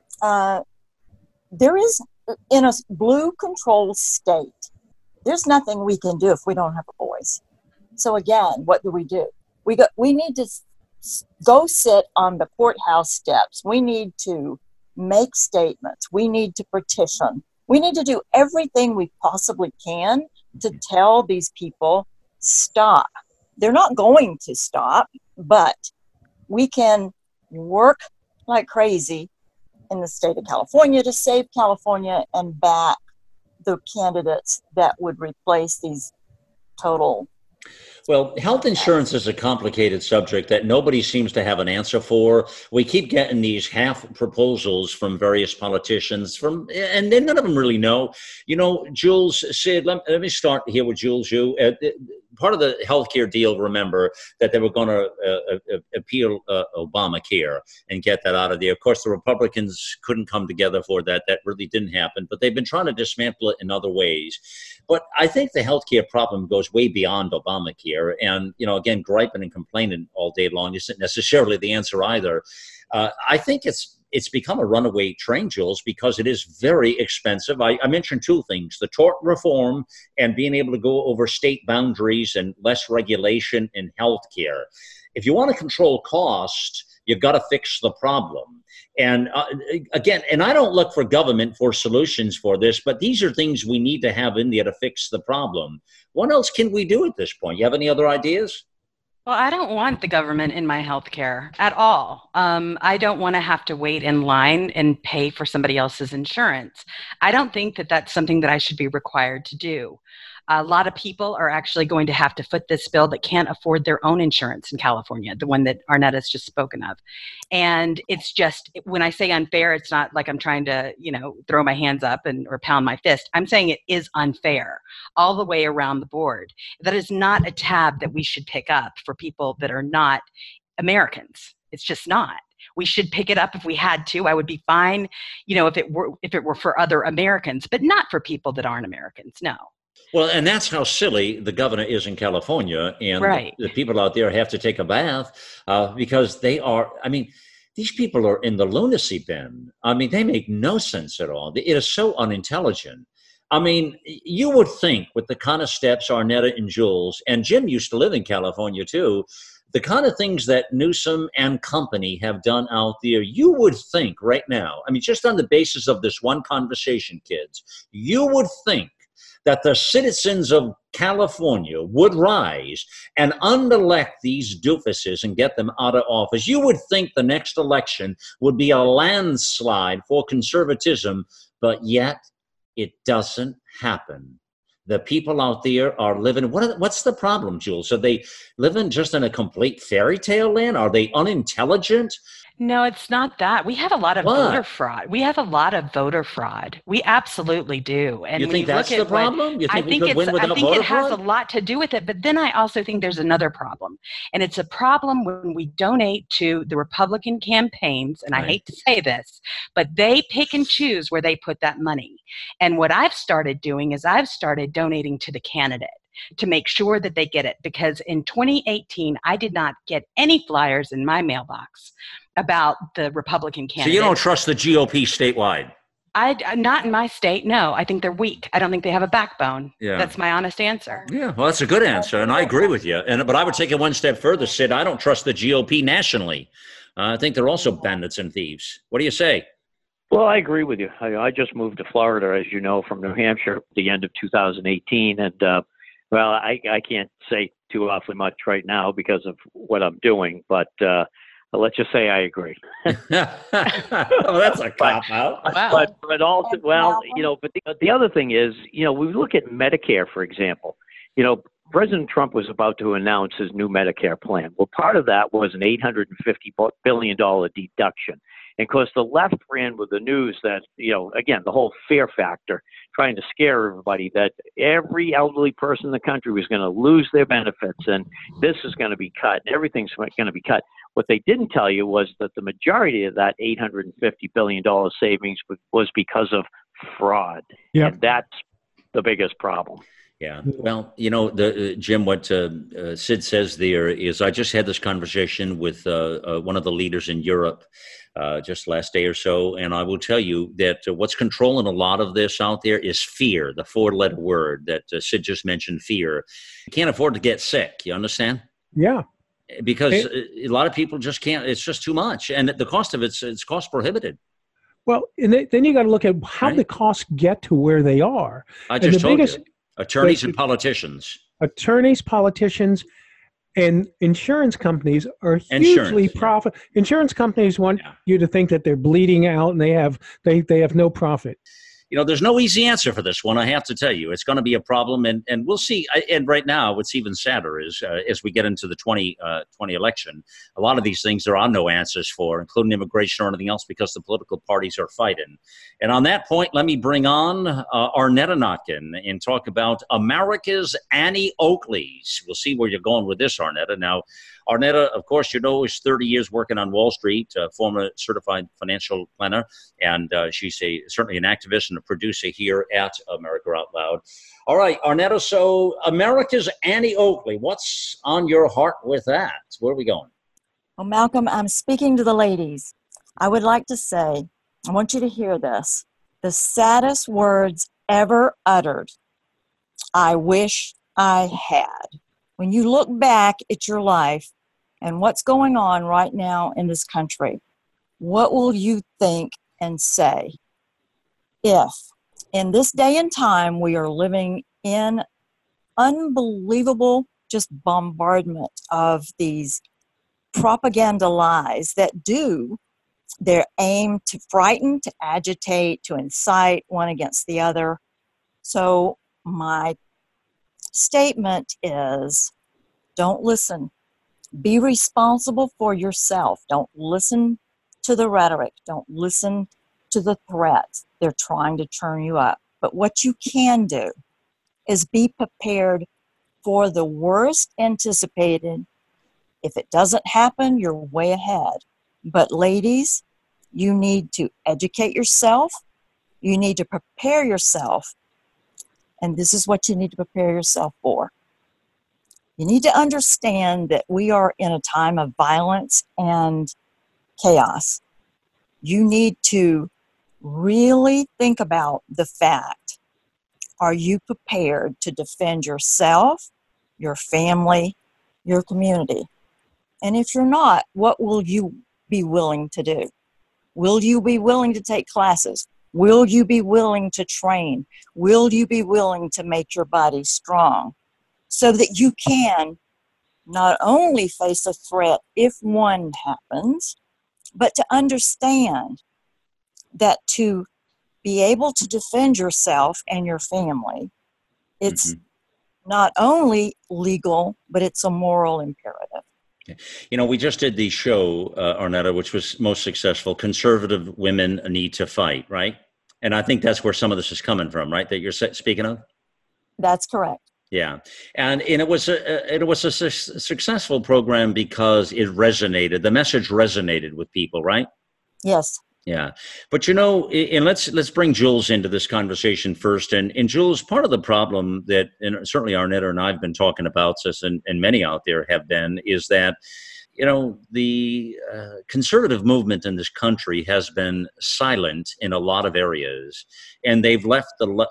there is, in a blue controlled state, there's nothing we can do if we don't have a voice. So again, what do? We need to go sit on the courthouse steps. We need to make statements. We need to petition. We need to do everything we possibly can to tell these people, stop. They're not going to stop, but we can work like crazy in the state of California to save California and back the candidates that would replace these total. Well, health insurance is a complicated subject that nobody seems to have an answer for. We keep getting these half proposals from various politicians, and then none of them really know. You know, Jules, Sid, let me start here with Jules. Part of the healthcare deal, remember, that they were going to appeal Obamacare and get that out of there. Of course, the Republicans couldn't come together for that. That really didn't happen. But they've been trying to dismantle it in other ways. But I think the healthcare problem goes way beyond Obamacare. And, you know, again, griping and complaining all day long isn't necessarily the answer either. I think it's become a runaway train, Jules, because it is very expensive. I mentioned two things, the tort reform and being able to go over state boundaries and less regulation in healthcare. If you want to control cost, you've got to fix the problem. And again, and I don't look for government for solutions for this, but these are things we need to have in there to fix the problem. What else can we do at this point? You have any other ideas? Well, I don't want the government in my healthcare at all. I don't want to have to wait in line and pay for somebody else's insurance. I don't think that that's something that I should be required to do. A lot of people are actually going to have to foot this bill that can't afford their own insurance in California, the one that Arnett has just spoken of. And it's just, when I say unfair, it's not like I'm trying to, throw my hands up or pound my fist. I'm saying it is unfair all the way around the board. That is not a tab that we should pick up for people that are not Americans. It's just not. We should pick it up if we had to. I would be fine, if it were for other Americans, but not for people that aren't Americans. No. Well, and that's how silly the governor is in California. And right. the people out there have to take a bath because they are, these people are in the lunacy bin. They make no sense at all. It is so unintelligent. You would think with the kind of steps Arnetta and Jules, and Jim used to live in California too, the kind of things that Newsom and company have done out there, you would think right now, just on the basis of this one conversation, kids, you would think that the citizens of California would rise and unelect these doofuses and get them out of office. You would think the next election would be a landslide for conservatism, but yet it doesn't happen. The people out there are living, what's the problem, Jules? Are they living just in a complete fairy tale land? Are they unintelligent? No, it's not that. We have a lot of voter fraud. We absolutely do. And you think that's the problem? You think we could win without voter fraud? I think it has a lot to do with it. But then I also think there's another problem. And it's a problem when we donate to the Republican campaigns. And I hate to say this, but they pick and choose where they put that money. And what I've started doing is I've started donating to the candidate to make sure that they get it. Because in 2018, I did not get any flyers in my mailbox about the Republican candidate. So you don't trust the GOP statewide? Not in my state, no. I think they're weak. I don't think they have a backbone. Yeah. That's my honest answer. Yeah, well, that's a good answer, and I agree with you. But I would take it one step further, Sid. I don't trust the GOP nationally. I think they're also bandits and thieves. What do you say? Well, I agree with you. I just moved to Florida, as you know, from New Hampshire at the end of 2018, and I can't say too awfully much right now because of what I'm doing, but let's just say I agree. Well, that's a cop-out. Wow. But also, but the other thing is, we look at Medicare, for example. President Trump was about to announce his new Medicare plan. Well, part of that was an $850 billion deduction. And of course, the left ran with the news that, again, the whole fear factor, trying to scare everybody that every elderly person in the country was going to lose their benefits and this is going to be cut and everything's going to be cut. What they didn't tell you was that the majority of that $850 billion savings was because of fraud. Yep. And that's the biggest problem. Yeah. Well, Jim, what Sid says there is I just had this conversation with one of the leaders in Europe just last day or so. And I will tell you that what's controlling a lot of this out there is fear, the 4-letter word that Sid just mentioned, fear. You can't afford to get sick. You understand? Yeah. Because a lot of people just can't. It's just too much. And the cost of it's cost prohibitive. Well, and then you got to look at how the costs get to where they are. I just told you. Attorneys and politicians. Attorneys, politicians, and insurance companies are hugely profit. Insurance companies want you to think that they're bleeding out and they have no profit. There's no easy answer for this one. I have to tell you, it's going to be a problem, and we'll see. And right now, what's even sadder is as we get into the 2020 election, a lot of these things there are no answers for, including immigration or anything else, because the political parties are fighting. And on that point, let me bring on Arnetta Notkin and talk about America's Annie Oakleys. We'll see where you're going with this, Arnetta. Now, Arnetta, of course, is 30 years working on Wall Street, former certified financial planner, and she's certainly an activist and a producer here at America Out Loud. All right, Arnetta, so America's Annie Oakley, what's on your heart with that? Where are we going? Well, Malcolm, I'm speaking to the ladies. I would like to say, I want you to hear this. The saddest words ever uttered, I wish I had. When you look back at your life and what's going on right now in this country, what will you think and say if in this day and time we are living in unbelievable just bombardment of these propaganda lies that do their aim to frighten, to agitate, to incite one against the other. So my statement is, don't listen. Be responsible for yourself. Don't listen to the rhetoric. Don't listen to the threats. They're trying to turn you up. But what you can do is be prepared for the worst anticipated. If it doesn't happen, you're way ahead. But ladies, you need to educate yourself. You need to prepare yourself. And this is what you need to prepare yourself for. You need to understand that we are in a time of violence and chaos. You need to really think about the fact, are you prepared to defend yourself, your family, your community? And if you're not, what will you be willing to do? Will you be willing to take classes? Will you be willing to train? Will you be willing to make your body strong so that you can not only face a threat if one happens, but to understand that to be able to defend yourself and your family, it's not only legal, but it's a moral imperative. We just did the show, Arnetta, which was most successful. Conservative women need to fight, right? And I think that's where some of this is coming from, right? That you're speaking of. That's correct. Yeah, and it was a successful program because it resonated. The message resonated with people, right? Yes. Yeah, but and let's bring Jules into this conversation first. And Jules, part of the problem that, and certainly Arnetta and I've been talking about this, and many out there have been, is that the conservative movement in this country has been silent in a lot of areas, and they have let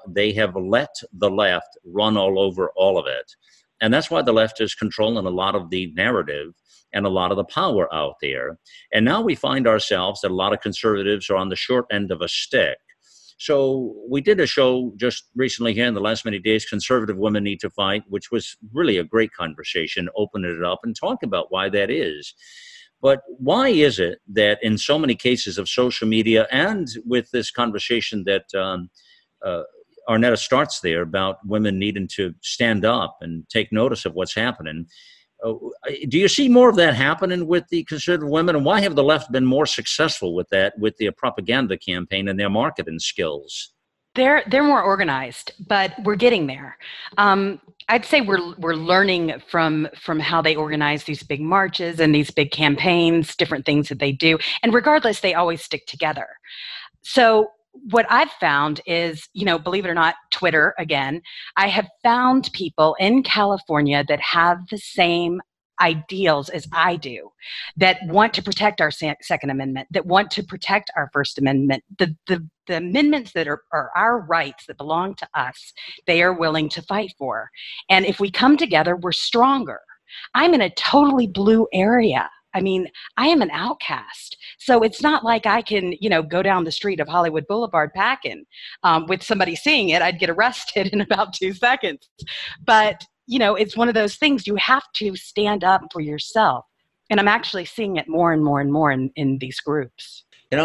the left run all over all of it, and that's why the left is controlling a lot of the narrative and a lot of the power out there. And now we find ourselves that a lot of conservatives are on the short end of a stick. So we did a show just recently here in the last many days, Conservative Women Need to Fight, which was really a great conversation, opening it up and talk about why that is. But why is it that in so many cases of social media, and with this conversation that Arnetta starts there about women needing to stand up and take notice of what's happening, do you see more of that happening with the conservative women? And why have the left been more successful with that, with their propaganda campaign and their marketing skills? They're more organized, but we're getting there. I'd say we're learning from how they organize these big marches and these big campaigns, different things that they do. And regardless, they always stick together. So what I've found is, believe it or not, Twitter again, I have found people in California that have the same ideals as I do, that want to protect our Second Amendment, that want to protect our First Amendment, the amendments that are our rights that belong to us, they are willing to fight for. And if we come together, we're stronger. I'm in a totally blue area. I mean, I am an outcast. So it's not like I can, go down the street of Hollywood Boulevard packing with somebody seeing it. I'd get arrested in about 2 seconds. But, it's one of those things you have to stand up for yourself. And I'm actually seeing it more and more and more in these groups.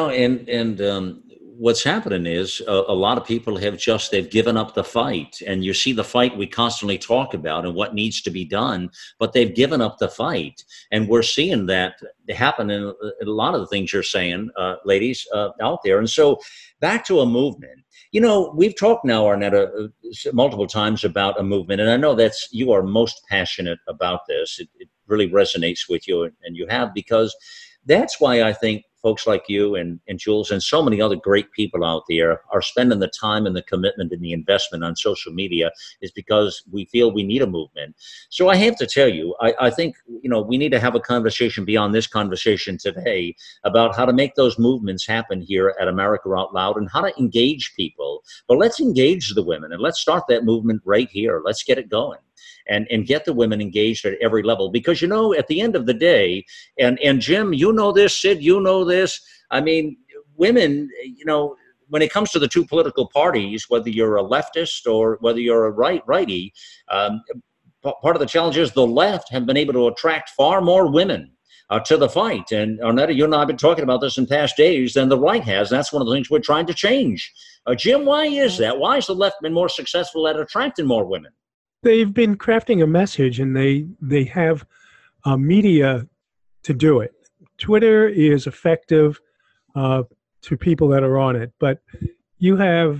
What's happening is a lot of people they've given up the fight, and you see the fight we constantly talk about and what needs to be done, but they've given up the fight. And we're seeing that happen in a lot of the things you're saying, ladies, out there. And so back to a movement. We've talked now, Arnetta, multiple times about a movement, and I know you are most passionate about this. It really resonates with you, and you have, because that's why I think folks like you and Jules and so many other great people out there are spending the time and the commitment and the investment on social media, is because we feel we need a movement. So I have to tell you, I think, we need to have a conversation beyond this conversation today about how to make those movements happen here at America Out Loud and how to engage people. But let's engage the women, and let's start that movement right here. Let's get it going. And get the women engaged at every level. Because, at the end of the day, and Jim, this, Sid, this, I mean, women, when it comes to the two political parties, whether you're a leftist or whether you're a righty, part of the challenge is the left have been able to attract far more women to the fight. And Arnetta, you and I have been talking about this in past days than the right has. That's one of the things we're trying to change. Jim, why is that? Why has the left been more successful at attracting more women? They've been crafting a message, and they have media to do it. Twitter is effective to people that are on it, but you have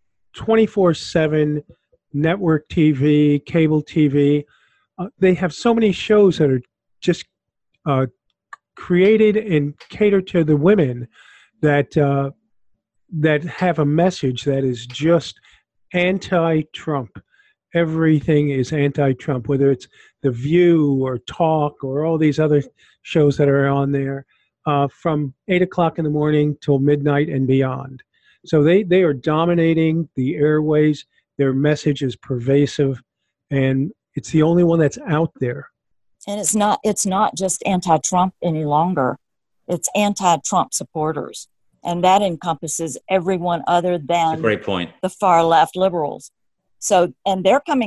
24/7 network TV, cable TV. They have so many shows that are just created and catered to the women that have a message that is just anti-Trump. Everything is anti-Trump, whether it's The View or Talk or all these other shows that are on there from 8 o'clock in the morning till midnight and beyond. So they are dominating the airways. Their message is pervasive, and it's the only one that's out there. And it's not just anti-Trump any longer. It's anti-Trump supporters. And that encompasses everyone other than That's a great point. The far left liberals. So, and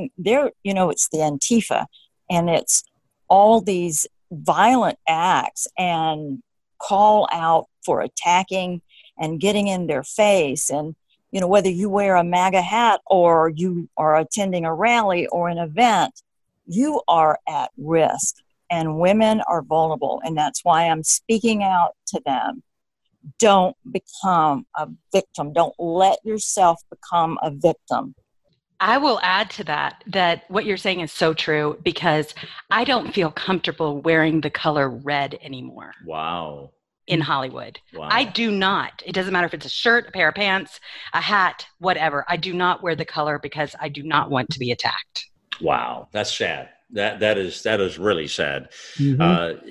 it's the Antifa, and it's all these violent acts and call out for attacking and getting in their face. And, whether you wear a MAGA hat or you are attending a rally or an event, you are at risk, and women are vulnerable. And that's why I'm speaking out to them. Don't become a victim. Don't let yourself become a victim. I will add to that what you're saying is so true, because I don't feel comfortable wearing the color red anymore. Wow. In Hollywood. Wow. I do not. It doesn't matter if it's a shirt, a pair of pants, a hat, whatever. I do not wear the color because I do not want to be attacked. Wow. That's sad. That is really sad. Mm-hmm.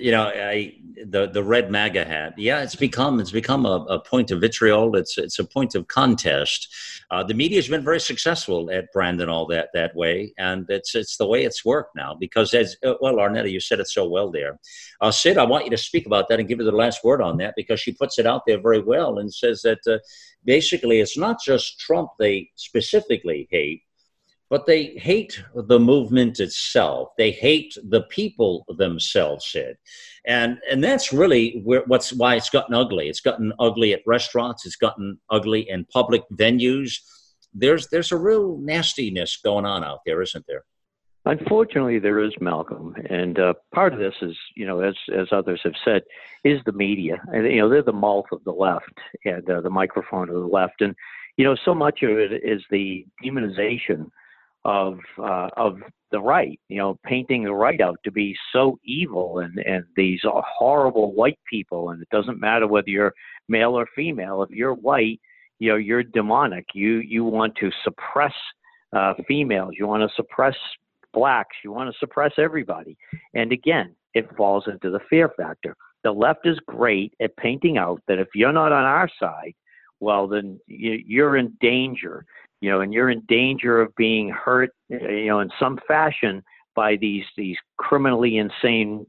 The red MAGA hat. Yeah, it's become a point of vitriol. It's a point of contest. The media has been very successful at branding all that way, and it's the way it's worked now. Because Arnetta, you said it so well there. Sid, I want you to speak about that and give her the last word on that, because she puts it out there very well and says that basically it's not just Trump they specifically hate, but they hate the movement itself. They hate the people themselves, Sid. And that's really why it's gotten ugly. It's gotten ugly at restaurants. It's gotten ugly in public venues. There's a real nastiness going on out there, isn't there? Unfortunately, there is, Malcolm. And part of this is, as others have said, is the media. And, they're the mouth of the left and the microphone of the left. And, so much of it is the demonization of the right, painting the right out to be so evil and these are horrible white people. And it doesn't matter whether you're male or female. If you're white, you're demonic. You want to suppress females. You want to suppress blacks. You want to suppress everybody. And again, it falls into the fear factor. The left is great at painting out that if you're not on our side, well, then you're in danger, and you're in danger of being hurt, in some fashion by these criminally insane,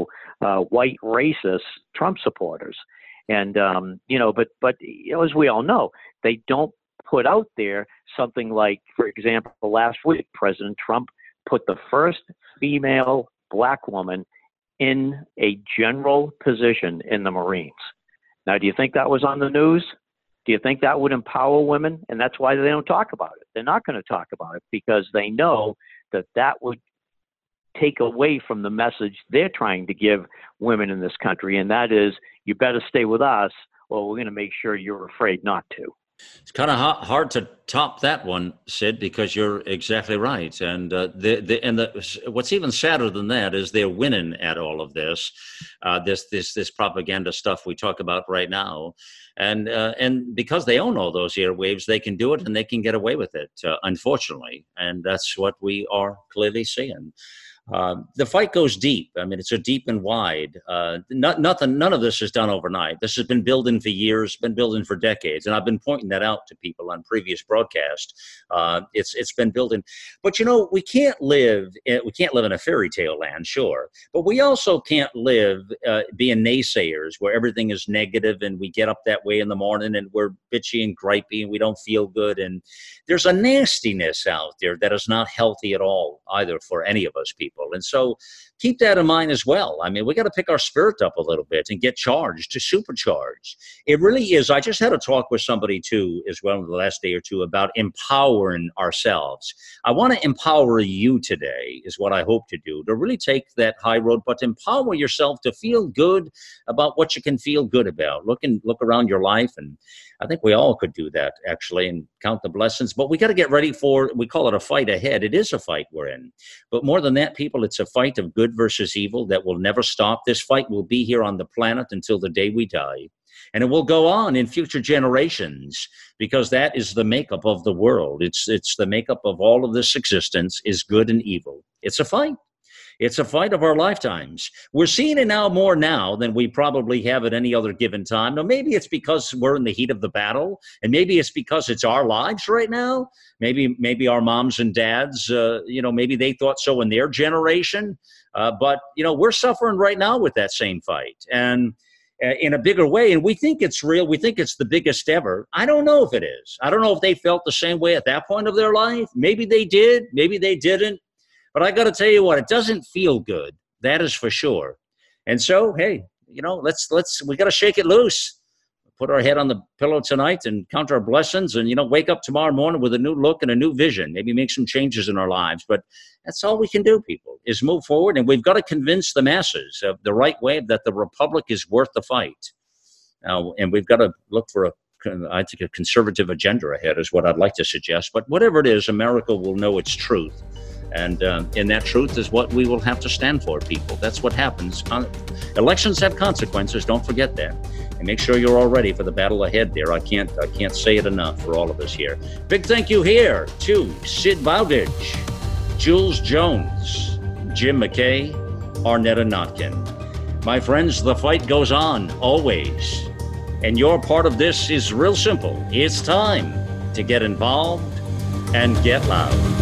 white racist Trump supporters. And, but as we all know, they don't put out there something like, for example, last week, President Trump put the first female black woman in a general position in the Marines. Now, do you think that was on the news? Do you think that would empower women? And that's why they don't talk about it. They're not going to talk about it because they know that would take away from the message they're trying to give women in this country. And that is, you better stay with us or we're going to make sure you're afraid not to. It's kind of hard to top that one, Sid, because you're exactly right. And what's even sadder than that is they're winning at all of this, this propaganda stuff we talk about right now. And because they own all those airwaves, they can do it and they can get away with it, unfortunately. And that's what we are clearly seeing. The fight goes deep. I mean, it's a deep and wide. None of this is done overnight. This has been building for years, been building for decades, and I've been pointing that out to people on previous broadcasts. It's been building, but we can't live in a fairy tale land, sure, but we also can't live being naysayers where everything is negative and we get up that way in the morning and we're bitchy and gripey and we don't feel good, and there's a nastiness out there that is not healthy at all either for any of us people. And so keep that in mind as well. I mean, we got to pick our spirit up a little bit and get charged, to supercharge. It really is. I just had a talk with somebody too, as well, in the last day or two about empowering ourselves. I want to empower you today is what I hope to do, to really take that high road, but to empower yourself to feel good about what you can feel good about. Look around your life. And I think we all could do that, actually, and count the blessings. But we got to get ready for, we call it a fight ahead. It is a fight we're in. But more than that, people, it's a fight of good versus evil that will never stop. This fight will be here on the planet until the day we die. And it will go on in future generations because that is the makeup of the world. It's the makeup of all of this existence is good and evil. It's a fight. It's a fight of our lifetimes. We're seeing it more now than we probably have at any other given time. Now, maybe it's because we're in the heat of the battle, and maybe it's because it's our lives right now. Maybe our moms and dads, maybe they thought so in their generation. But we're suffering right now with that same fight, and in a bigger way. And we think it's real. We think it's the biggest ever. I don't know if it is. I don't know if they felt the same way at that point of their life. Maybe they did. Maybe they didn't. But I got to tell you what, it doesn't feel good. That is for sure. And so, hey, we got to shake it loose. Put our head on the pillow tonight and count our blessings and, wake up tomorrow morning with a new look and a new vision. Maybe make some changes in our lives. But that's all we can do, people, is move forward. And we've got to convince the masses of the right way that the republic is worth the fight. Now, and we've got to look for I think a conservative agenda ahead is what I'd like to suggest. But whatever it is, America will know its truth. And that truth is what we will have to stand for, people. That's what happens. Elections have consequences. Don't forget that. And make sure you're all ready for the battle ahead there. I can't say it enough for all of us here. Big thank you here to Sid Bowditch, Jules Jones, Jim McKay, Arnetta Notkin. My friends, the fight goes on always. And your part of this is real simple. It's time to get involved and get loud.